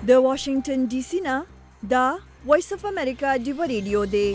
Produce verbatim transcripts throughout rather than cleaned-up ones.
د واشنگټن ډي سي نه دا وایس اف امریکا ډیو ریډیو دی.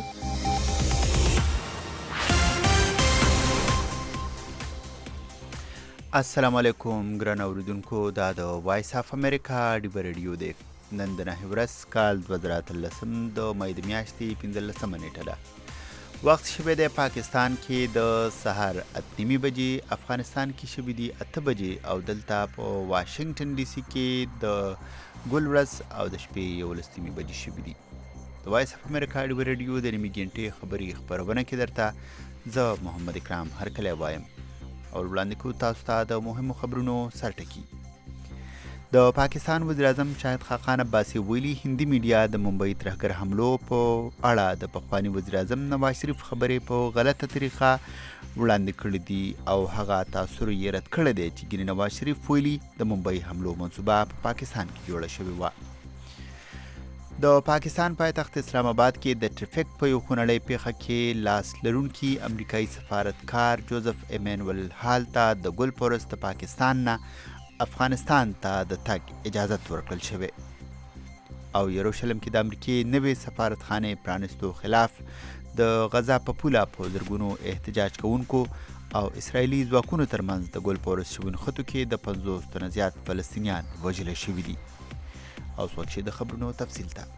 السلام علیکم ګران اوریدونکو، دا د وایس اف امریکا ډیو ریډیو دی. نن د نهه ورځ کال دوه زره اتلسم د مې د میاشتې پنځلسمه نیټه ده. وخت شوی دی پاکستان کې د سهار اته نیمې بجې، افغانستان کې شوی دی اته بجې او دلته په واشنگټن ډي سي کې د ګل ورځ او د شپې یولس نیمې بجې شوی دی. د وایس اف امریکا ډیو ریډیو د نیمې ګنټې خبري خپرونه کې درته زه محمد اکرام هرکلی وایم او وړاندې کوو تاسو ته د مهمو خبرونو سرټکي. د پاکستان وزیر اعظم شاهد خاقان عباسي ویلي هندي میډیا د ممبئی ترهګر حملو په اړه د پخواني وزیر اعظم نواز شریف خبرې په غلطه طریقه وړاندې کړې دي او هغه تاثر یې رد کړی دی چې ګینې نواز شریف ویلي د ممبئی حملو منصوبه په پاکستان کې جوړه شوې وه. د پاکستان پایتخت اسلام آباد کې د ټریفیک په یو خونړۍ پیښه کې لاس لرونکي امریکایي سفارتکار جوزف ایمانویل هال ته د ګل پورس د پاکستان نه افغانستان ته د تګ اجازت ورکړل شوی او یروشلم کې د امریکې نوې سفارتخانې پرانستو خلاف د غزا په پوله په زرګونو احتجاج کوونکو او اسرائیلي ځواکونو ترمنځ د ګل پورس شوي نښتو کې د پنځوس تنه زیات فلسطینیان وژل شوي دي. او څوک چې د خبرونو تفصیل ته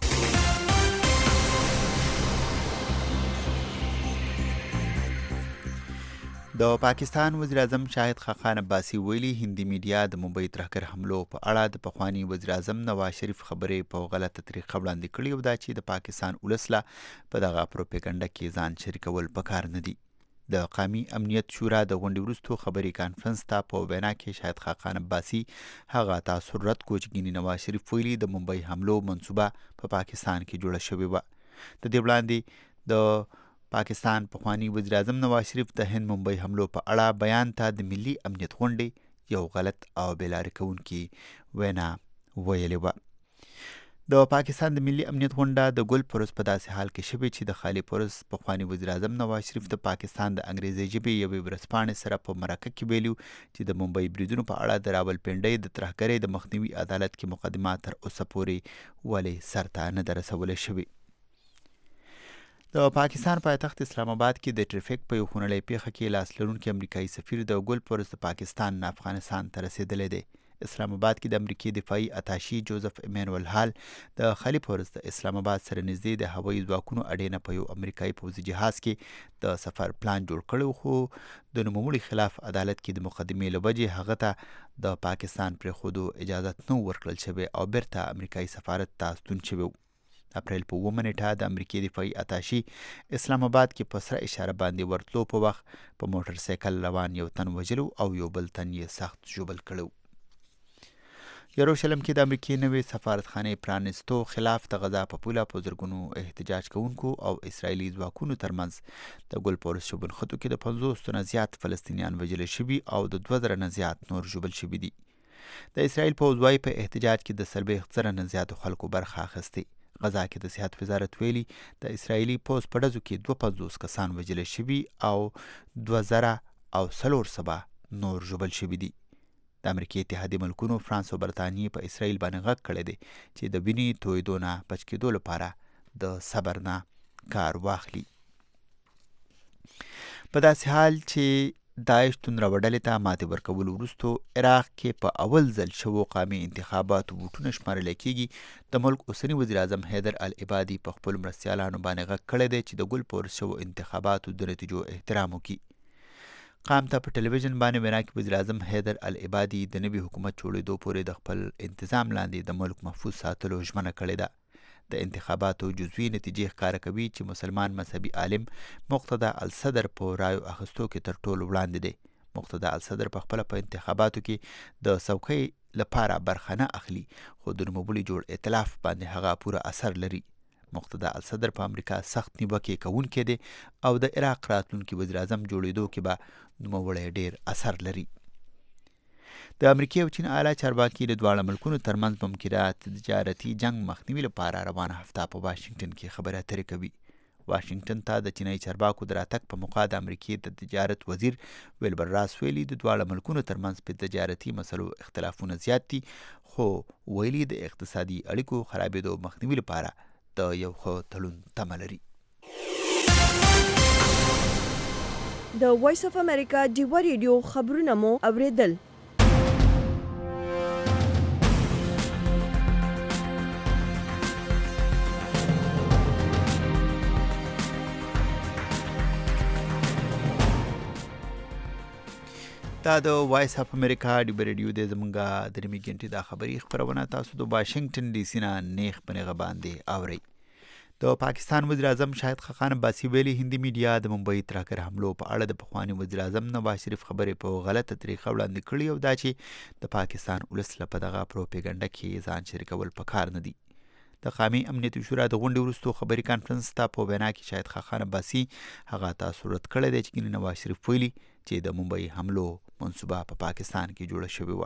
د پاکستان وزیر اعظم شاهد خاقان عباسي ویلي هندي میډیا د ممبئی ترهګر حملو په اړه د پخواني وزیر اعظم نواز شریف خبرې په غلطه طریقه وړاندې کړي او دا چې د پاکستان ولس لا په دغه پروپاګاندا کې ځان شریکول پکار نه دي. د قومي امنیت شورا د غونډې وروسته خبري کانفرنس ته په وینا کې شاهد خاقان عباسي هغه تاثر رد کو چې ګینې نواز شریف ویلي د ممبئی حملو منصوبه په پا پاکستان کې جوړه شوې وه. د دې وړاندې د پاکستان پخواني وزیر اعظم نواز شریف د هند ممبئی حملو په اړه بیان ته د ملي امنیت غونډې یو غلط او بېلارې کوونکي وینا ویلې وه. د پاکستان د ملي امنیت غونډه د ګل پورس په داسې حال کې شوې چې د خالي پورس پخواني وزیر اعظم نواز شریف د پاکستان د انګریزي ژبې یوې ورځپاڼې سره په مرکه کې ویلي چې د ممبئی بریدونو په اړه د راولپنډۍ د ترهګرۍ د مخنیوي عدالت کې مقدمه تر اوسه پورې ولې سرته نه ده رسولی شوې. د پاکستان پایتخت اسلام آباد کې د ټریفیک په یو خونړۍ پیښه کې لاس لرونکي امریکایي سفیر د ګل پورس د پاکستان نه افغانستان ته رسېدلی دی. اسلام آباد کې د امریکې دفاعي اتاشي جوزف ایمانویل هال د خالي پورس د اسلام آباد سره نږدې د هوایي ځواکونو اډینه په یو امریکایي پوځي جهاز کې د سفر پلان جوړ کړی، خو د نوموړي خلاف عدالت کې د مقدمې له وجې هغه ته د پاکستان پرېښودو اجازت نه ورکړل شوی او بیرته امریکایي سفارت ته ستون شوی و. اپریل په اوومه نیټه د امریکې دفاعي اتاشي اسلام آباد کې په سره اشاره باندې ورتلو په وخت په موټر سایکل روان یو تن وژلو او یو بل تن یې سخت ژوبل کړی. یروشلم کې د امریکې نوې سفارتخانې پرانستو خلاف د غزا په پوله په زرګونو احتجاج کوونکو او اسرائیلي ځواکونو ترمنځ د ګل پورس شوي نښتو کې د پنځوس تنه زیات فلسطینیان وژل شوي او د دوه زره نه زیات نور ژوبل شوي دي. د اسرائیل پوځ وایي په احتجاج کې د څلوېښت زره نه زیاتو خلکو برخه اخیستې. غزا کې د صحت وزارت ویلي د اسرائیلي پوځ په ډزو کې دوه پنځوس کسان وژل شوي او دوه زره او څلور سوه نور ژوبل شوي دي. د امریکې اتحادي ملکونو فرانس او برطانیې په اسرائیل باندې غږ کړی دی چې د وینې تویدو نه بچ کېدو لپاره د صبر نه کار واخلي. په داسې حال چې داعش توندروه ډلې ته ماتې ورکولو وروسته عراق کې په اول ځل شوو قومي انتخاباتو ووټونه شمارلی کېږي. د ملک اوسني وزیر اعظم حیدر العبادي په خپلو مرستیالانو باندې غږ کړی دی چې د ګل پورس شوو انتخاباتو د نتیجو احترام وکړي. قام ته په ټلویزیون باندې وینا کې وزیر اعظم حیدر العبادي د نوي حکومت جوړېدو پورې د خپل انتظام لاندې د ملک محفوظ ساتلو ژمنه کړې ده. د انتخاباتو جزوي نتیجې ښکاره کوي چې مسلمان مذهبي عالم مقتدا الصدر په رایو اخیستو کې تر ټولو وړاندې دی. مقتدا الصدر په خپله په انتخاباتو کې د څوکۍ لپاره برخه نه اخلي، خو د نوموړي جوړ ائتلاف باندې هغه پوره اثر لري. مقتدا الصدر په امریکا سخت نیوکې کوونکی دی او د عراق راتلونکي وزیر اعظم جوړېدو کې به نوموړی ډېر اثر لري. د امریکې او چین اعلی چارواکي د دواړه ملکونو ترمنځ ممکنه تجارتي جنګ مخنیوي لپاره روانه هفته په واشنګټن کې خبرې اترې کوي. واشنګټن ته د چینایي چارواکو د راتګ په موقع د امریکې د تجارت وزیر ویلبر راس ویلي د دواړه ملکونو ترمنځ په تجارتي مسلو اختلافونه زیات دي، خو ویلي د اقتصادي اړیکو خرابېدو مخنیوي لپاره د یو ښه تړون تمه لري. د وایس اف امریکا ډیوه ریډیو خبرونه مو اوریدل. دا د وایس اف امریکا ډیوه ریډیو د زمونږه د نیمې ګنټې دا خبري خپرونه تاسو د واشنگټن ډي سي نه نیغ په نیغه باندې اورئ. د پاکستان وزیر اعظم شاهد خاقان عباسي ویلي هندي میډیا د ممبئی ترهګر حملو په اړه د پخواني وزیر اعظم نواز شریف خبرې په غلطه طریقه وړاندې کړي او دا چې د پاکستان ولس له په دغه پروپاګاندا کې ځان شریکول پکار نه دي. د قومي امنیت شورا د غونډې وروسته خبري کانفرنس ته په وینا کې شاهد خاقان عباسي هغه تاسو رد کړی دی چې نواز شریف ویلي چې د ممبئی حملو منصوبه په پا پاکستان کې جوړه شوې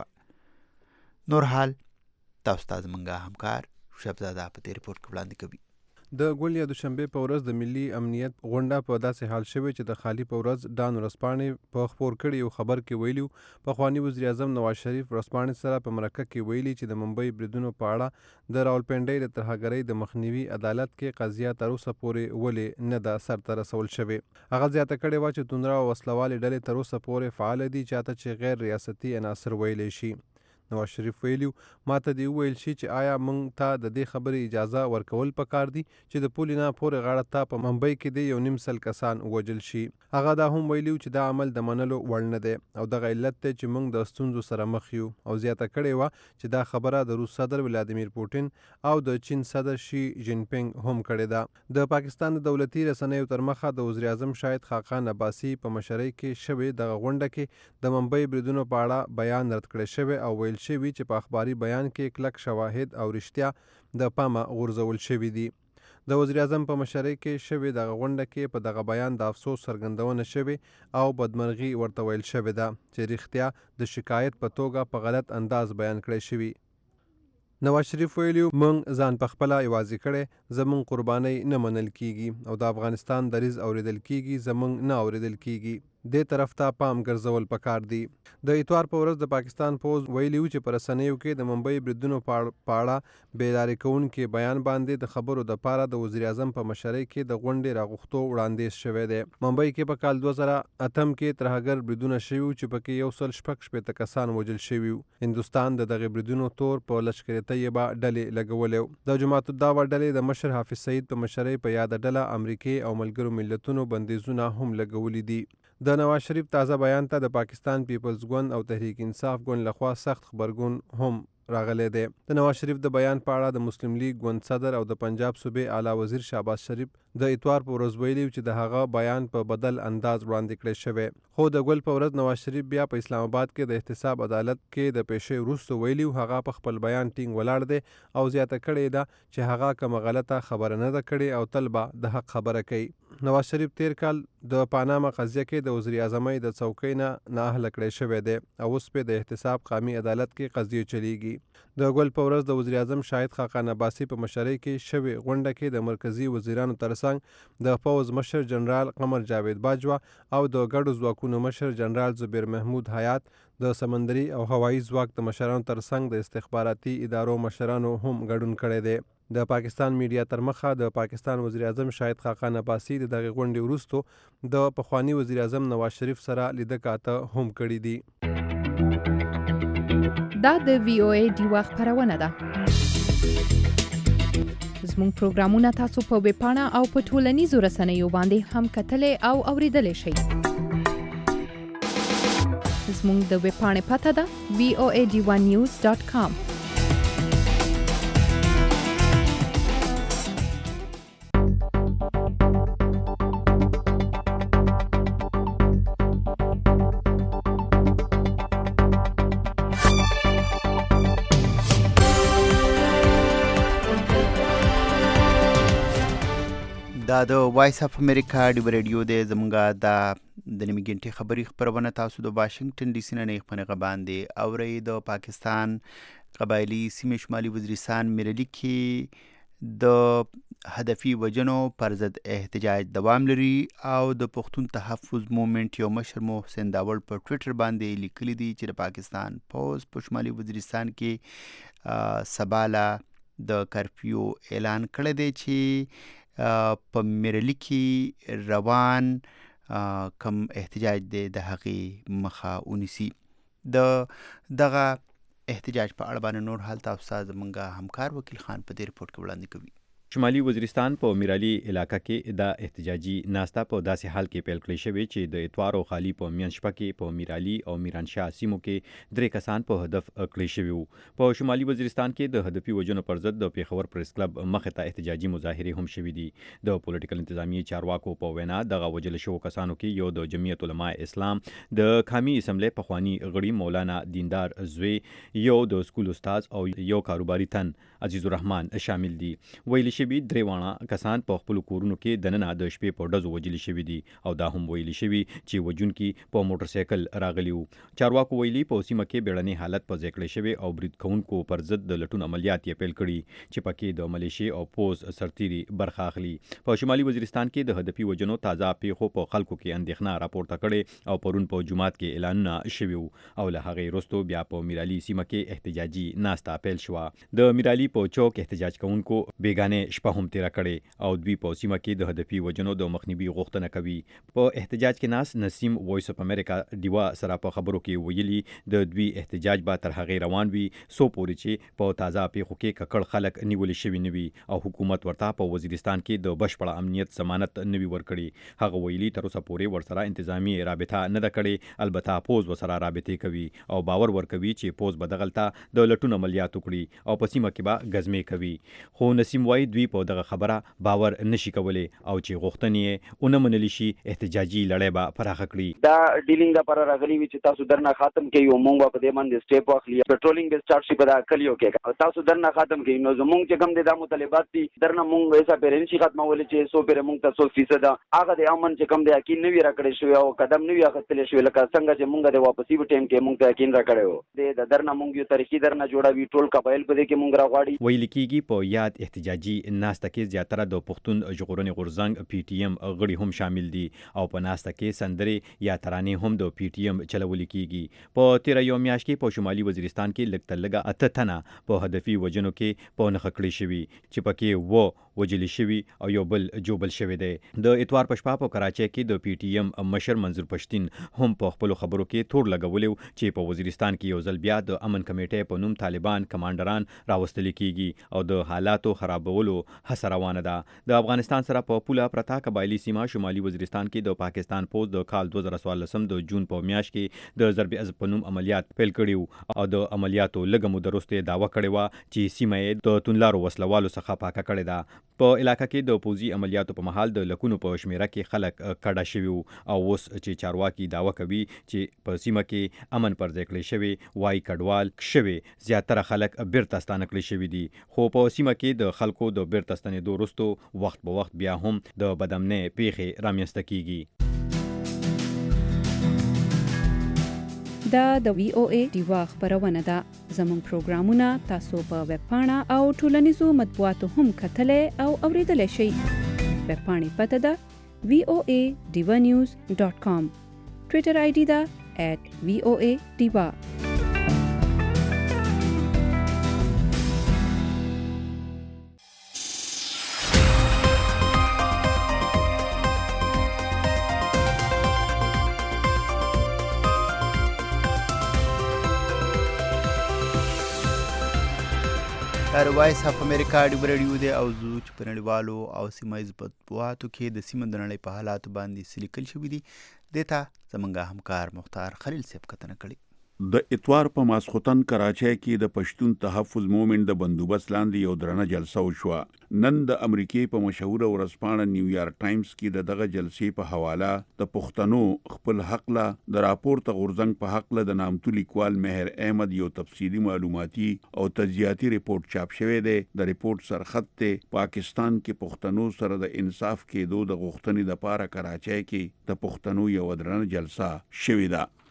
وه. نور حال تاسو ته زموږ همکار شبزاده په دې رپورټ کې وړاندې کوي. د ګل یا دوشنبه په ورځ د ملي امنیت غونډه په داسې حال شوې چې د خالی په ورځ ډان ورځپاڼې په خپور کړي یو خبر کې ویلي پخواني وزیر اعظم نواز شریف ورځپاڼې سره په مرکه کې ویلي چې د ممبئی بریدونو په اړه د راولپنډۍ د ترهګرۍ د مخنیوي عدالت کې قضیه تر اوسه پورې ولې نه ده سرته رسول شوې. هغه زیاته کړې وه چې توندره او وسلوالې ډلې تر اوسه پورې فعال دي چاته چې غیر ریاستي عناصر ویلی شي. نواز شریف ویلي ماته دې وویل شي چې آیا موږ ته د دې خبرې اجازه ورکول پکار دي چې د پولې نه پورې غاړه ته په ممبئی کې د یو نیم سل کسان ووژل شي. هغه دا هم ویلي چې دا عمل د منلو وړ نه دی او دغه علت دی چې موږ د ستونزو سره مخ یو او زیاته کړې وه چې دا خبره د روس صدر ولادیمیر پوټین او د چین صدر شي جین پینګ هم کړې ده. د پاکستان د دولتي رسنیو تر مخه د وزیر اعظم شاهد خاقان عباسي په مشرۍ کې شوې دغه غونډه کې د ممبئی بریدونو په اړه بیان رد کړی شوی او ویل شوي چې په اخباري بیان کې کلک شواهد او رښتیا د پامه غورځول شوي دي. د وزیر اعظم په مشرۍ کې شوې دغه غونډه کې په دغه بیان د افسوس څرګندونه شوې او بدمرغي ورته ویل شوې ده چې رښتیا د شکایت په توګه په غلط انداز بیان کړی شوي. نواز شریف ویلي موږ ځان په خپله یوازې کړی زموږ قربانۍ نه منل کیږي او د افغانستان دریځ اوریدل کیږي زموږ نه اوریدل کیږي. دې طرف ته پام ګرځول پکار دی. د اتوار په ورځ د پاکستان پوز ویلي و چې په رسنیو کې د ممبئی بریدونو په اړه بیداري کوونکي بیان باندې د خبرو دپاره د وزیر اعظم په مشرۍ کې د غونډې راغوښتو وړاندیز شوی دی. ممبئی کې په کال دوه زره اتم کې ترهګر بریدونه شوي وو چې پکې یو سل شپږ شپېته کسان وژل شوي وو. هندوستان د دغې بریدونو تور په لشکر طیبه ډلې لګولی و. د جماعت الدعوه ډلې د مشر حافظ سعید په مشرۍ په یاده ډله امریکې او ملګرو ملتونو بندیزونه هم لګولي دي. د نواز شریف تازه بیان ته د پاکستان پیپلز ګوند او تحریک انصاف ګوند لخوا سخت خبرګون هم راغلی دی. د نواز شریف د بیان په اړه د مسلم لیگ ګوند صدر او د پنجاب صوبې اعلی وزیر شهباز شریف د اتوار په ورځ ویلي چې د هغه بیان په بدل انداز وړاندې کړی شوی. خو د ګل په ورځ نواز شریف بیا په اسلام آباد کې د احتساب عدالت کې د پیشې وروسته ویلي هغه په خپل بیان ټینګ ولاړ دی او زیاته کړې ده چې هغه کومه غلطه خبره نه ده کړې او تل به د حق خبره کوي. نواز شریف تیر کال د پاناما قضیه کې د وزیر اعظمۍ د څوکۍ نه نااهله کړی شوی دی او اوس په د احتساب قومي عدالت کې قضیې چلیږي. د ګل په ورځ د وزیر اعظم شاهد خاقان عباسي په مشرۍ کې شوې غونډه کې د مرکزي وزیرانو ترڅنګ د پوځ مشر جنرال قمر جاوید باجوا او د ګډو ځواکونو مشر جنرال زبیر محمود حیات د سمندري او هوایي ځواک د مشرانو ترڅنګ د استخباراتي ادارو مشرانو هم ګډون کړی دی. د پاکستان میډیا تر مخه د پاکستان وزیر اعظم شاهد خاقان عباسي د دغې غونډې وروسته د پخواني وزیر اعظم نواز شریف سره لیده کاته هم کړي دي. دا د وی او ای ډیوه خپرونه ده. زموږ پروګرامونه تاسو په ویب پاڼه او په ټولنیزو رسنیو باندې هم کتلی او اوریدلی شئ. زموږ د ویب پاڼې پته ده وی او ای ډیوه نیوز ډاټ کام. دا د وایس اف امریکا ډیوه ریډیو د زمونږه د د نیمې ګنټې خبري خپرونه تاسو د واشنگټن ډي سي نه نیغ په نیغه باندې اورئ. د پاکستان قبایلي سیمې شمالي وزیرستان میرلي کې د هدفي وجنو پر ضد احتجاج دوام لري او د پښتون تحفظ موومېنټ یو مشر محسن داوړ په ټویټر باندې لیکلي دي چې د پاکستان پوز په شمالي وزیرستان کې سباله د کرفیو اعلان کړی دی چې په میرلی کې روان کم احتجاج دی د هغې مخه ونیسي. د دغه احتجاج په اړه باندې نور حال تاسو ته زموږ همکار وکیل خان په دې رپورټ کې وړاندې کوي. شمالي وزیرستان په میرالي علاقه کې د احتجاجي ناستا په داسې حال کې پیل کړی شوی چې د اتوار او خالی په میان شپه کې په میرالي او میرانشاه سیمو کې درې کسان په هدف کړی شوی وو. په شمالي وزیرستان کې د هدفي وجنو پر ضد د پیښور پریس کلب مخې ته احتجاجي مظاهرې هم شوي دي. د پولیټیکل انتظامیې چارواکو په وینا دغه وجل شوو کسانو کې یو د جمعیت علماء اسلام د قومي اسمبلی پخوانی غړي مولانا دیندار زوی، یو د سکول استاد او یو کاروباري تن عزیز الرحمن شامل دي. ویل شوي درې واړه کسان په خپلو کورونو کې دننه د شپې په ډزو وجلي شوي دي او دا هم ویلي شوي چې وژونکي په موټر سایکل راغلي وو. چارواکو ویلي په سیمه کې بیړني حالت په ځای کړی شوی او برید کوونکو پر ضد د لټون عملیات یې پیل کړي چې پکې د ملیشې او پوز سرتیري برخه اخلي. په شمالي وزیرستان کې د هدفي وجنو تازه پیښو په خلکو کې اندېښنه راپورته کړې او پرون په جمعات کې اعلانونه شوي وو او له هغې وروسته بیا په میرالي سیمه کې احتجاجي ناستا پیل شوه. د میرالي په چوک احتجاج کوونکو بیګانې شپه هم تیره کړې او دوی په سیمه کې د هدفي وجنو د مخنیوي غوښتنه کوي. په احتجاج کې ناس نسیم وایس اف امریکا ډیوا سره په خبرو کې ویلي د دوی احتجاج به تر هغې روان وي سو پورې چې په تازه پیښو کې ککړ خلک نیول شوي نه وي او حکومت ورته په وزیرستان کې د بشپړ امنیت ضمانت نه وي ورکړي. هغه ویلي تر اوسه پورې ورسره انتظامی رابطه نه ده کړې، البته پوز ورسره رابطې کوي او باور ورکوي چې پوز به دغلته د لټون عملیات وکړي او په سیمه کې به ګزمې کوي. خو نسیم وایي دوی په دغه خبره باور نشي کولی او چې غوښتنې یې ونه منلی شي احتجاجي لړۍ به پراخه کړي. دا ډیلینګ لپاره راغلي وي چې تاسو درنه ختم کوي او موږ په دې باندې سټیپ واخلي. پټرولینګ به سٹارټ شي په دا کلیو کې تاسو درنه ختم کوي نو زموږ چې کوم د مطالبات دي درنه موږ ایسا پیرنشي ختمول چې سو پیر موږ ته سو فیصد هغه د امن چې کوم د یقین نوی راکړی شو او قدم نوی اخیستل شو لکه څنګه چې موږ د واپسی په ټیم کې موږ ته یقین راکړو د درنه موږ یو تاریخي درنه جوړوي ټول قبایل په دې کې موږ راغواړي. ویل کېږي په یاد احتجاجي ناسته کې زیاتره د پښتون ژغورنې غورځنګ پی ټی ایم غړي هم شامل دي او په ناسته کې سندرې یا ترانې هم د پی ټی ایم چلول کېږي. په تیره یو میاشت کې په شمالي وزیرستان کې لږ تر لږه اته تنه په هدفي وجنو کې په نښه کړي شوي چې پکې و وجلي شوي او یو بل جوبل شوی دی. د اتوار په شپه په کراچۍ کې د پی ټی ایم مشر منظور پښتین هم په خپلو خبرو کې تور لګولی چې په وزیرستان کې یو ځل بیا د امن کمیټې په نوم طالبان کمانډران راوستل کېږي او د حالاتو خرابولو هڅه روانه ده. د افغانستان سره په پوله پرته قبایلي سیمه شمالي وزیرستان کې د پاکستان پوز د کال دوه زره څوارلسم د جون په میاشت کې د ضرب عضب په نوم عملیات پیل کړي او د عملیاتو لږه موده وروسته دعوه کړې وه چې سیمه یې د توندلارو وسلوالو څخه پاکه کړې ده. په علاقه کې د پوځي عملیاتو په مهال د لکونو په شمیره کې خلک کډه شوي او اوس چې چارواکي دعوه کوي چې په سیمه کې امن پر ځای کړی شوی وای کډوال شوي زیاتره خلک بیرته ستانه کړي شوي دي. خو په سیمه کې د خلکو د بیرته ستنېدو وروسته وخت په وخت بیا هم د بدامنۍ پیښې رامنځته کیږي. دا د وی او ای ډیوا خبرونه ده. زموږ پروګرامونه تاسو په ویب پاڼه او ټولنیزو مطبوعاتو هم کتلی او اوریدلی شئ. ویب پاڼې پته ده وی او ای ډیوا نیوز ډاټ کام. ټویټر آی ډي ده ایټ وی او ای ډیوا. وایس اف امریکا ډیو رادیو دی او زو چې په نړیوالو او سیمایي مطبوعاتو کې د سیمې د نړۍ په حالاتو باندې څه لیکل شوي دي دې ته زموږ همکار مختار خلیل صاحب کتنه کړې. د اتوار په ماسخوتن کراچۍ کې د پښتون تحفظ موومېنټ د بندوبست لاندې یو درنه جلسه وشوه. نن د امریکې په مشهوره ورځپاڼه نیویارک ټایمز کې د دغه جلسې په حواله د پښتنو خپل حق له د راپورته غورځنګ په حق له د نامتو لیکوال مهر احمد یو تفصیلي معلوماتي او تجزیاتي ریپورت چاپ شوی دی. د ریپورت سرخط ته پاکستان کې پښتنو سره د انصاف کېدو د غوښتنې لپاره کراچۍ کې د پښتنو یو درنه جلسه شوې ده.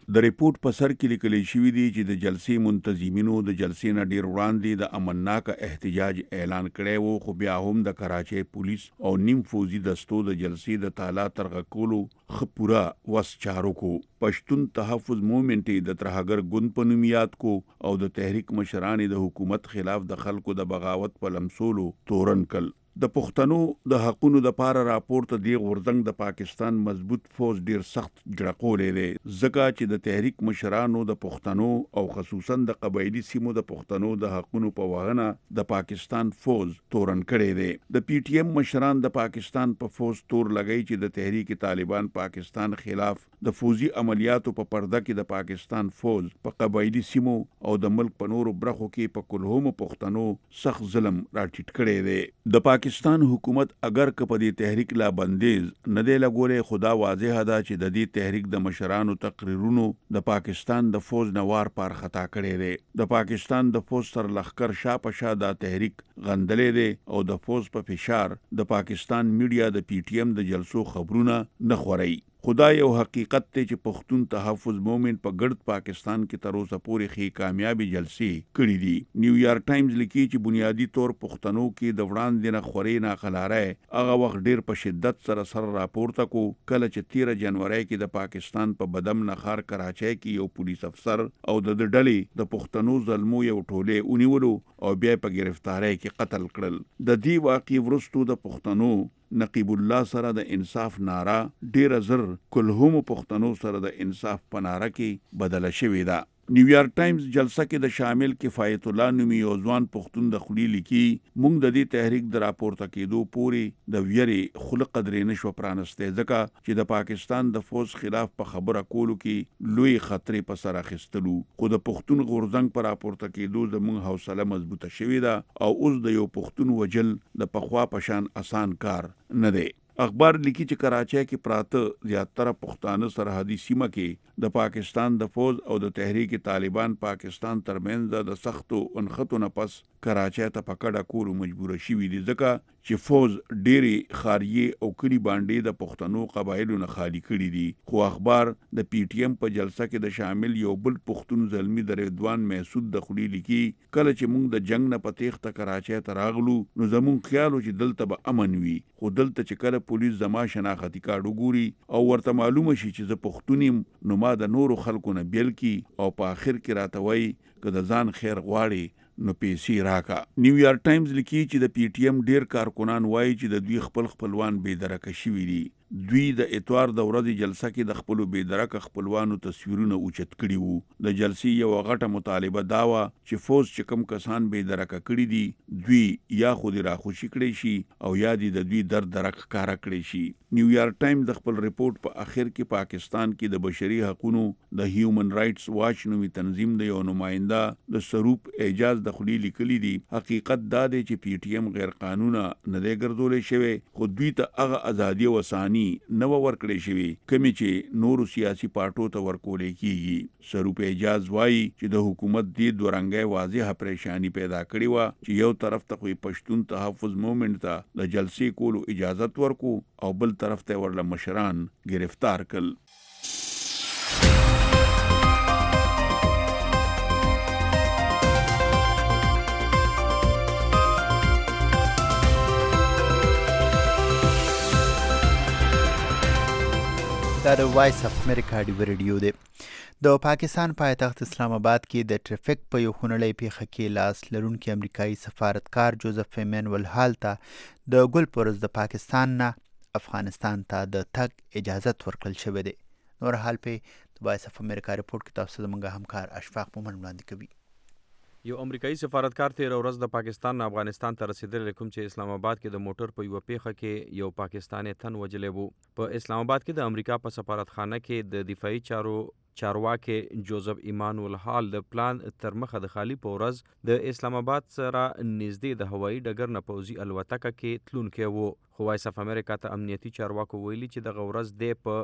د ریپورت په سر کې لیکل شوی دی چې د جلسې منتظمینو د جلسې نه ډیر وړاندې د امنناک احتجاج اعلان کړی وو، خو بیا هم د کراچۍ پولیس او نیم فوزي دستو د جلسې د تالا ترغه کولو ښه پوره وس چارو کو. پښتون تحفظ موومېنټ د ترهګر ګوند په نوم یاد کو او د تحریک مشران د حکومت خلاف د خلکو د بغاوت په لمسولو تورن کړ. د پښتنو د حقونو د پاره راپورته دی غورځنګ د پاکستان مضبوط فوج ډیر سخت جړقولې دی، ځکه چې د تحریک مشرانو د پښتنو او خصوصا د قبایلی سیمو د پښتنو د حقونو په وغنه د پاکستان فوج تورن کړي دی. د پی ټی ایم مشران د پاکستان په فوج تور لګی چې د تحریک طالبان پاکستان خلاف د فوزي عملیاتو په پرده کې د پاکستان فوج په قبایلی سیمو او د ملک په نورو برخو کې په کلهمو پښتنو سخت ظلم راټیټ کړي دی. د پاکستان حکومت اگر که په دې تحریک لا بندیز نه دی لګولې، خدا واضح ده چې د دې تحریک د مشرانو تقریرونو د پاکستان د فوج نوار پار خطا کړي دی. د پاکستان د فوج سر لخر شا په شا دا تحریک غندلې دی او د فوج په فشار د پاکستان میډیا د پی ټی ایم د جلسو خبرونه نه خوري. خدا یو حقیقت ته چې پښتون تحفظ موومېنټ په ګرد پاکستان کې تر اوسه پورې خې کامیابی جلسې کړې دي. نیویارک ټایمز لیکي چې بنیادی طور پښتنو کې د وړاندې نه خوري نه خلاره هغه وخت ډیر په شدت سره سر راپورته کو کله چې تیره جنوري کې د پاکستان په بدم نخار کراچۍ کې یو پولیس افسر او د ډلې د پښتنو ظلمو یو ټوله ونیولو او بیا په گرفتاری کې قتل کړل. د دې واقعي ورستو د پښتنو نقیب الله سره د انصاف ناره ډیر زر کلهمو پښتنو سره د انصاف په ناره کې بدله شوې ده. نیویارک ټایمز جلسه کې د شامل کفایت الله نومي یو ځوان پښتون د خولي لیکي، موږ د دې تحریک د راپورته کېدو پورې د ویری خلق قدرې نشو پرانسته، ځکه چې د پاکستان د فوج خلاف په خبره کولو کې لوی خطرې په سر اخیستلو. خو د پښتون غورځنګ پر راپورته کېدو زموږ حوصله مضبوطه شوې ده او اوس د یو پښتون وجل د پخوا پشان آسان کار نه دی. اخبار لیکي چې کراچۍ کې پراته زیاتره پښتانه سرحدي سیمه کې د پاکستان د فوج او د تحریک طالبان پاکستان ترمنځ د سختو انخطو نه پس کراچۍ ته پکړه کولو مجبور شوي دي، ځکه چې فوج ډېری خاریه او کلی باندې د پښتنو قبایلو نه خالی کړي دي. خو اخبار د پی ټی ایم په جلسه کې د شامل یو بل پښتون زلمی د رضوان محسود د خولي لیکي، کله چې موږ د جنگ نه پتیخته کراچۍ ته راغلو نو زموږ خیال و چې دلته به امن وي، خو دلته چې کله پولیس زما شناختی کارت وګوري او ورته معلومه شي چې زه پښتون یم نو ما د نورو خلکو نه بیل کی او په آخر کې راته وایي که د ځان خیر غواړي نو پیسې راکا. نیویارک ټایمز لیکي چې د پی ټی ایم ډیر کارکنان وایي چې د دوی خپل خپلوان بې درکه شوي دي. دوی د اتوار د ورځې جلسه کې د خپلو بې درکه خپلوانو تصویرونه اوچت کړي وو. د جلسې یو غټه مطالبه دا وه چې فوج چې کوم کسان بې درکه کړي دي دوی یا خو دې راخوشي کړی شي او یا دې د دوی درد درک ښکاره کړی شي. نیویارک ټایم د خپل ریپورت په اخر کې پاکستان کې د بشري حقوقو د هیومن رائټس واچ نومي تنظیم د یو نماینده د سروپ اعجاز د خولي لیکلي دي، حقیقت دا دی چې پی ټی ایم غیر قانونه نه دی ګرځولې شوی، خو دوی ته هغه ازادي او اساني نو ورکړې شوی کمی چې نورو سیاسي پارټو ته ورکولې کیږي. سروپ اعجاز وایي چې د حکومت دې دورنګي واضحه پریشانی پیدا کړې و چې یو طرف ته خو پښتون تحفظ موومېنټ ته د جلسې کولو اجازه ورکو او بل طرف ته ورله مشران گرفتار کړل. دا د وایس اف امریکا ډیو ریډیو دی. د پاکستان پایتخت اسلام آباد کې د ټریفک په یو خونړۍ پیښه کې لاس لرونکي امریکایي سفارتکار جوزف ایمنویل هال ته د ګل پرز د پاکستان نه افغانستان ته د تګ اجازت ورکړل شوی دی. نور حال په د وایس اف امریکا رپورټ کې تاسو زموږ همکار اشفاق مومن وړاندې کوي. یو امریکایي سفارتکار تیر ورځ د پاکستان نه افغانستان ته رسیدلی، کوم چې اسلام آباد کې د موټر په یو پیښه کې یو پاکستانی تن وجلی وو. په اسلام آباد کې د امریکا په سفارتخانه کې د دفاعي چارو چارواکي جوزف ایمانویل هال د پلان تر مخه د خالی په ورځ د اسلام آباد سره نږدې د هوایي ډګر نه پوځي الوتکه کې تلونکی وو، خو وایس اف امریکا ته امنیتي چارواکو ویلي چې دغه ورځ دی په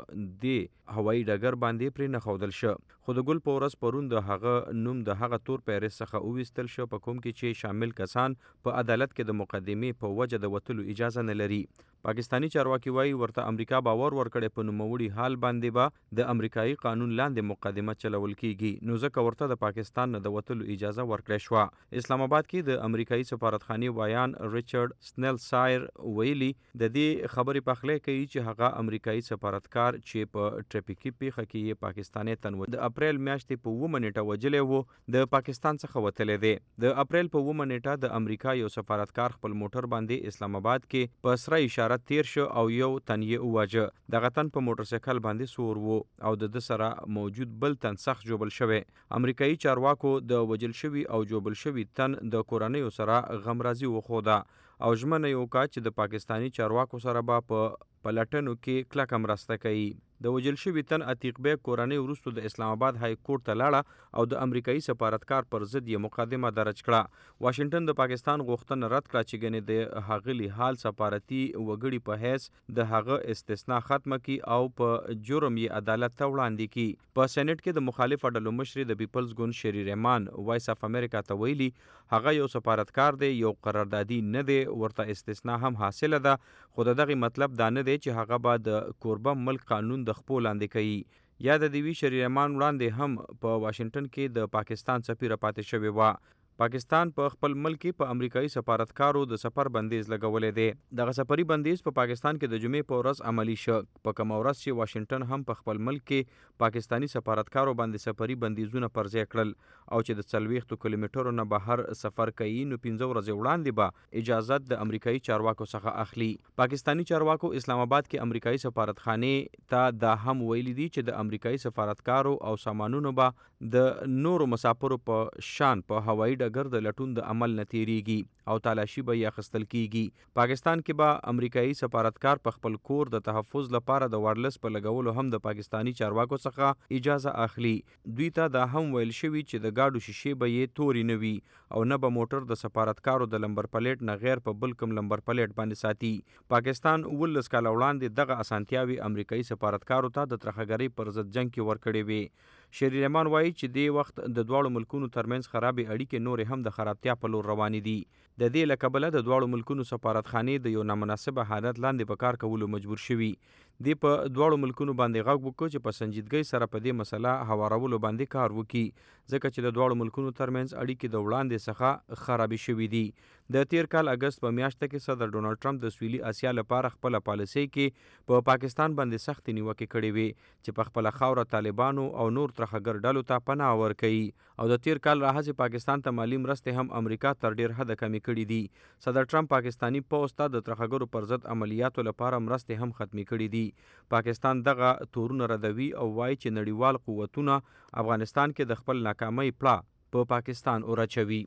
دې هوایي ډګر باندې پرې نه ښودل شه، خو د ګل په ورځ پرون د هغه نوم د هغه تور پیرس څخه وویستل شو په کوم کې چې شامل کسان په عدالت کې د مقدمې په وجه د وتلو اجازه نه لري. پاکستانی چارواکي وایي ورته امریکا باور ورکړی په نوموړي حال باندې به د امریکایي قانون لاندې مقدمه چلول کیږي، نو ځکه ورته د پاکستان نه د وتلو اجازه ورکړی شوه. اسلام آباد کې د امریکایي سفارتخانې وایان ریچارډ سنل سایر ویلي د دې خبرې پخلی کوي چې هغه امریکایي سفارتکار چې په ټریفیکي پیښه کې یې پاکستاني تن د اپریل میاشتې په اوومه نیټه وجلی و د پاکستان څخه وتلی دی. د اپریل په اوومه نیټه د امریکا یو سفارتکار خپل موټر باندې اسلام آباد کې په سره اشاره تیر شو او یو تن یې وواژه. دغه تن په موټرسایکل باندې سور و او د ده سره موجود بل تن سخت جوبل شوی. امریکایي چارواکو د وجل شوي او جوبل شوي تن د کورنیو سره غمرازي وښوده او ژمنه یې وکړه چې د پاکستاني چارواکو سره به په پلټنو کې کلکه مرسته کوي. د وجل شوي تن عتیق بیگ کورنۍ وروسته د اسلام آباد های کورټ ته لاړه او د امریکایي سفارتکار پر ضد یې مقدمه درج کړه. واشنگټن د پاکستان غوښتنه رد کړه چې ګنې د هغلي حال سفارتي وګړي په حیث د هغه استثناء ختمه کی او په جرم یې عدالت ته وړاندې کی. په سېنات کې د مخالف ډلو مشر د پیپلز ګوند شری رحمان وایس اف امریکا ته ویلي هغه یو سفارتکار دی، یو قراردادي نه دی، ورته استثناء هم حاصله ده، خو دغه مطلب دا نه دی چې هغه به د کوربه ملک قانون د خپل لاندې کوي. یا د دیوی شری رحمان وړاندې هم په واشنگټن کې د پاکستان سفیر پاتې شوی و. پاکستان په خپل ملک کې په امریکایي سفارتکارو د سفر بندیز لګولې دی. دغه سفري بندیز په پاکستان کې د جمعې په ورځ عملی شو. په کوم ورځ چې واشنگټن هم په خپل ملک کې پاکستانی سفارتکارو باندې سفري بندیزونه پرځای کړل او چې د څلوېښتو کیلومترو نه بهر سفر کوي نو پنځه ورځې وړاندې به اجازه د امریکایي چارواکو څخه اخلي. پاکستانی چارواکو اسلام آباد کې امریکایي سفارتخانې ته دا هم ویلي دي چې د امریکایي سفارتکارو او سامانونو به د نورو مسافرو په شان په هوایي ډګر د لټون د عمل نه تیریږي او تالاشي به یې اخیستل کیږي. پاکستان کې به امریکایي سفارتکار په خپل کور د تحفظ لپاره د وایرلس په لګولو هم د پاکستانی چارواکو څخه اجازه اخلي. دوی ته دا هم ویل شوي چې د گاډو شیشې به یې توري نه وي او نه به موټر د سفارتکارو د لمبر پلیټ نه غیر په بل کوم لمبر پلیټ باندې ساتي. پاکستان ولس کاله وړاندې دغه اسانتیاوي امریکایي سفارتکارو ته د ترخګرۍ پر ضد جنگ کې ورکړې وي. شری رحمان وایي چې دې وخت د دواړو ملکونو ترمنځ خرابې اړیکې نورې هم د خرابتیا په لور روانې دي. د دې له کبله د دواړو ملکونو سفارتخانې د یو نامناسبه حالت لاندې په کار کولو مجبور شوي. دې په دواړو ملکونو باندې غږ وکړ چې په سنجیدګۍ سره په دې مسله هوارولو باندې کار وکړي ځکه چې د دواړو ملکونو ترمنځ اړیکې د وړاندې څخه خرابې شوي دي. د تیر کال اگست په میاشت کې صدر ډونالډ ټرمپ د سویلي اسیا لپاره خپل پالیسۍ کې په پا پاکستان باندې سخت نیوکې کړې وي چې په خپل خاوره طالبانو او نور ترخګر ډلو ته پناه ورکوي او د تیر کال راهیسې پاکستان ته مالی مرستې هم امریکا تر ډیر حده کمې کړي دي. صدر ټرمپ پاکستانی پوځ ته د ترخګرو پر ضد عملیاتو لپاره مرستې هم ختمې کړي دي. پاکستان دغه تورونه ردوي او وایي چې نړیوال قوتونه افغانستان کې د خپل ناکامۍ پړه په پاکستان اوراچوي.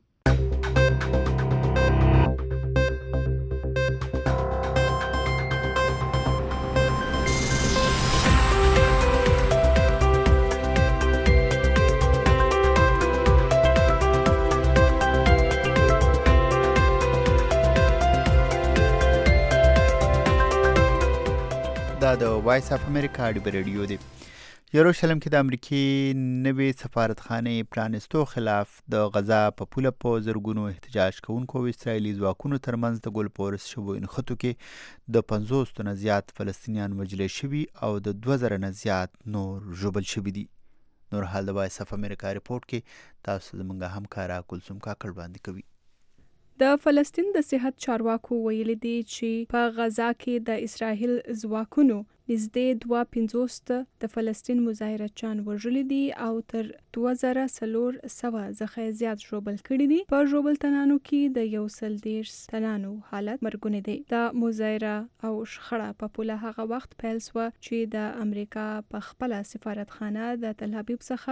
دا د وایس اف امریکا ډیبر ریډیو دی. یروشلم کې د امریکای نوې سفارتخانې پرانستو خلاف د غزا په پوله په زرګونو احتجاج کوونکو او اسرایلي ځواکونو ترمنځ د ګل پورس شوو نښتو کې د پنځوس تنه زیات فلسطینیان وژل شوي او د دوه زره نه زیات نور ژوبل شوي دي. نور حال د وایس اف امریکا ریپورت کې تاسو زموږ همکاره کلثوم کاکړ باندې کوي. د فلسطین د صحت چارواکو ویلي دي چې په غزا کې د اسرائیل ځواکونو نږدې دوه پنځوس د فلسطین مظاهرچیان وژلي دي او تر دوه زره څلور سوه څخه زیات ژوبل کړي دي. په ژوبل تنانو کې د یو سل دېرش تنانو حالت مرګونی دی. د مظاهره او شخړه په پوله هغه وخت پیل شوه چې د امریکا په خپله سفارتخانه د تل ابیب څخه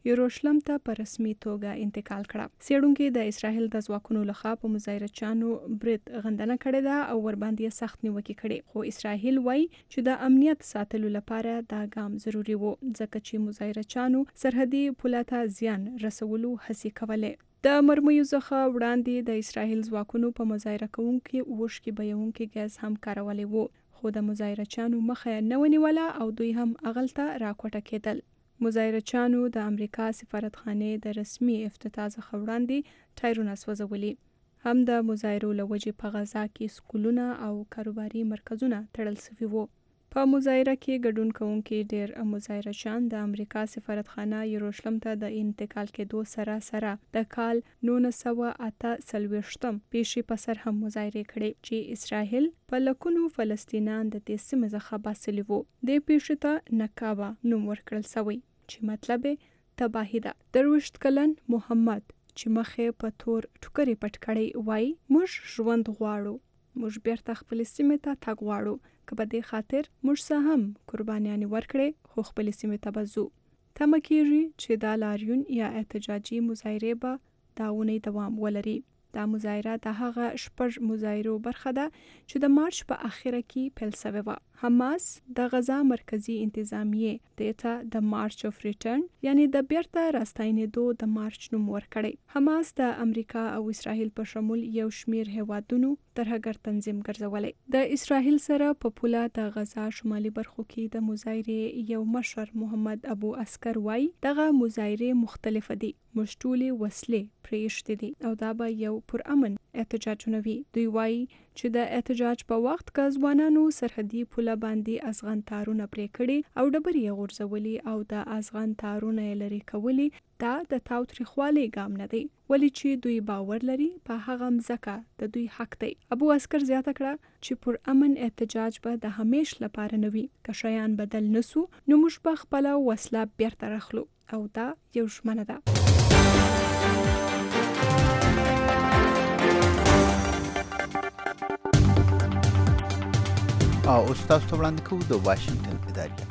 یروشلم ته په رسمي توګه انتقال کړه. څېړونکو د اسرائیل د ځواکونو لخوا په مظاهرچیانو برید غندنه کړې ده او ورباندې سخت نیوکې کړې، خو اسرائیل وایي چې د امنیت ساتلو لپاره دا ګام ضروری و ځکه چې مظاهرچیانو سرحدي پوله ته زیان رسولو هڅې کولې. د مرمیو څخه وړاندې د اسرائیل ځواکونو په مظاهره کوونکو اوښکې بهیونکي ګاز هم کارولی و، خو د مظاهرچیانو مخه نه ونیوله او دوی هم هغلته راکوټه کېدل. مظاهرچیانو د امریکا سفارتخانې د رسمي افتتاح څخه وړاندې ټایرونه سوځولي. هم د مظاهرو له وجې په غزا کې سکولونه او کاروباري مرکزونه تړل شوي وو. په مظاهره کې ګډون کوونکي ډېر مظاهرچیان د امریکا سفارتخانه یروشلم ته د انتقال کېدو سره سره د کال نولس سوه اته څلوېښتم پیښې په سر هم مظاهرې کړې چې اسرائیل په لکونو فلسطینیان د دې سیمې څخه باسلي وو. دې پیښې ته نکابه نوم ورکړل شوی چې مطلب یې تباهي ده. درویشت کلن محمد چې مخې په تور ټوکرې پټ کړی وایي موږ ژوند غواړو، موږ بیرته خپل سیمې ته تګ غواړو، که په دې خاطر موږ څه هم قربانیانې ورکړې خو خپل سیمې ته به ځو. تمه کېږي چې دا لاریون یا احتجاجي مظاهرې به دا اونۍ دوام ولري. دا مظاهره د هغه شپږ مظاهرو برخه ده چې د مارچ په اخره کې پیل شوې وه. حماس د غزا مرکزی انتظامیې دې ته د مارچ اف ریټرن یعنی د بیرته راستنېدو د مارچ نوم ورکړی. حماس د امریکا او اسرائیل په شمول یو شمیر هیوادونو ترهګر تنظیم ګرځولی. د اسرائیل سره په پوله د غزا شمالي برخو کې د مظاهرې یو مشر محمد ابو عسکر وایي دغه مظاهرې مختلفه دي، موږ ټولې وسلې پرېښتې دي او دا به یو پرامن احتجاجونه وي. دوی وایي چې د احتجاج په وخت کې ځوانانو سرحدي پوله باندې ازغن تارونه پرې کړي او ډبرې یې غورځولي او د ازغن تارونه یې لرې کولي. دا د تاوتریخوالي ګام نه دی، ولې چې دوی باور لري په هغه مځکه د دوی حق دی. ابو عسکر زیاته کړه چې پر امن احتجاج به د همیش لپاره نه وي. که شیان بدل نسو نو موږ به خپله وسله بیرته راخلو او دا یو ژمنه ده. او استاد ته وړاندې کوو د واشنگټن ادارې.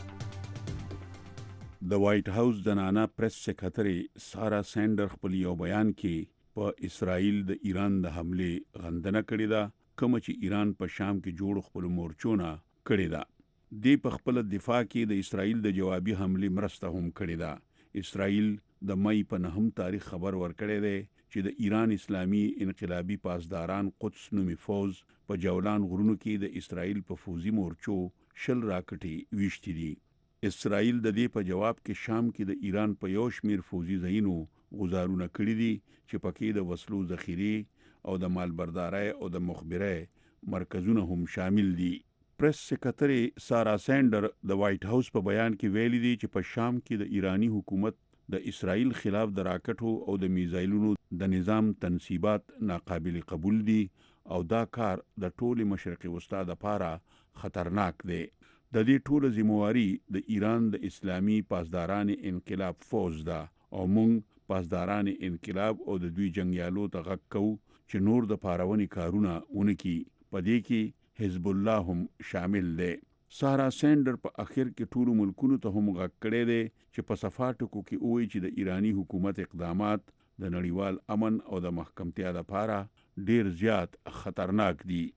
د وایټ هاوس د نانا پریس سکرټري سارا سینډر خپل یو بیان کې په اسرائیل د ایران د حمله غندنه کړې ده، کوم چې ایران په شام کې جوړ خپل مورچونه کړې ده. د په خپل دفاع کې د اسرائیل د جوابي حمله مرسته هم کړې ده. اسرائیل د مې په نهم تاریخ خبر ورکړی دی چې د ایران اسلامي انقلابي پاسداران قدس نومي فوز په جولان غرونو کې د اسرائیل په فوزي مورچو شل راکټي ویشتي دي. اسرائیل د دې په جواب کې شام کې د ایران په یو شمیر فوزي ځایونو غزارونه کړي دي چې پکې د وسلو ذخیره او د مالبردارۍ او د مخبرۍ مرکزونه هم شامل دي. پریس سکرټري سارا سینډر د وایټ هاوس په بیان کې ویلي دي چې په شام کې د ایرانی حکومت د اسرائیل خلاف د راکټو او د میزایلونو د نظام تنصیبات ناقابل قبول دي او دا کار د ټول مشرقي وسطا لپاره خطرناک دی. د دې ټول ذمہواری د ایران د اسلامي پاسداران انقلاب فوز ده او موږ پاسداران انقلاب او د دوی جنگیالو ته غږ کوو چې نور د پارونی کارونه اونکي. په دې کې حزب الله هم شامل دی. سارا سینډر په اخر کې ټول ملکونو ته هم غږ کړی دی چې په صفاتکو کې وایي چې د ایرانی حکومت اقدامات د نړیوال امن او د محکمتیا لپاره ډیر زیات خطرناک دي.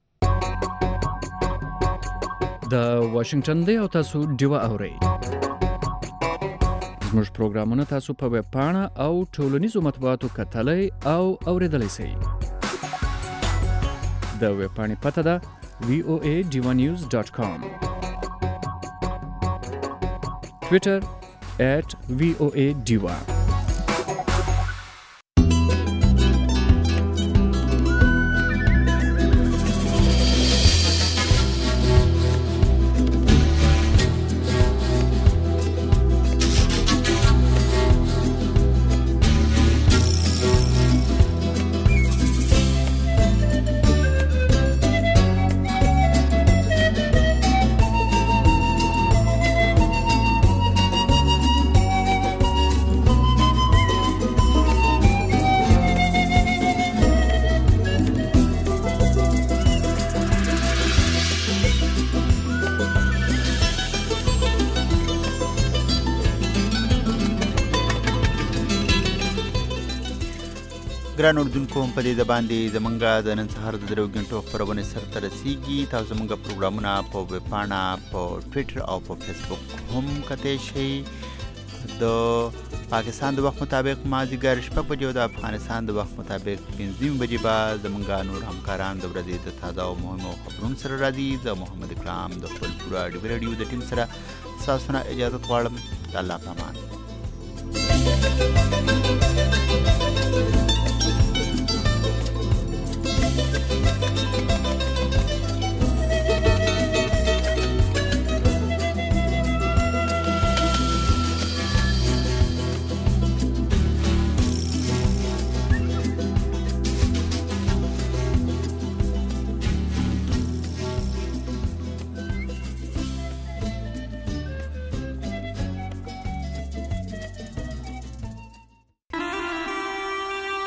د واشنگټن دی او تاسو ډیوه اورئ. زموږ پروګرامونه تاسو په ویب پاڼه او ټولنیزو مطبوعاتو کتلای او اوریدلای شئ. د ویب پاڼې پته ده وی او ای ډیوا نیوز ډاټ کام، ټویټر ایٹ وی او ای ډیوا. ګران اردوونکو هم په دې د باندې زمونږ د نن سهار د درو غنټو خپرونه سرته رسیږي. تاسو زمونږ پروګرامونه په ویبپاڼه، په ټویټر او په فیسبوک هم کتلی شئ. د پاکستان د وخت مطابق مازدیګر شپږ بجې او د افغانستان د وخت مطابق پنځه نیمې بجې به زمونږ نور همکاران د ورځې د تازه او مهمو خبرونو سره راځي. زه محمد اکرام د خپل پوره ډیوي راډیو د ټیم سره ستاسو نه اجازه غواړم. د الله په امان.